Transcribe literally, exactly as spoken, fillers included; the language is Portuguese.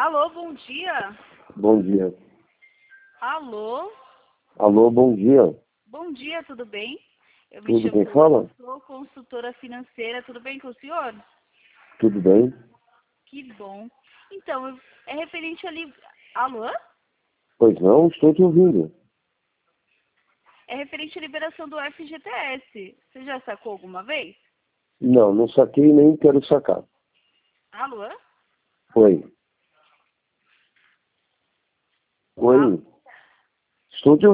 Alô, bom dia. Bom dia. Alô, Alô, bom dia. bom dia, tudo bem? Eu me Tudo chamo, bem, fala? sou consultora financeira, tudo bem com o senhor? Tudo bem? Que bom. Então, eu- é referente ali... Alô? Pois não, estou te ouvindo. É referente à liberação do F G T S. Você já sacou alguma vez? Não, não saquei nem quero sacar. Alô? Oi. Ah, Oi. Estou te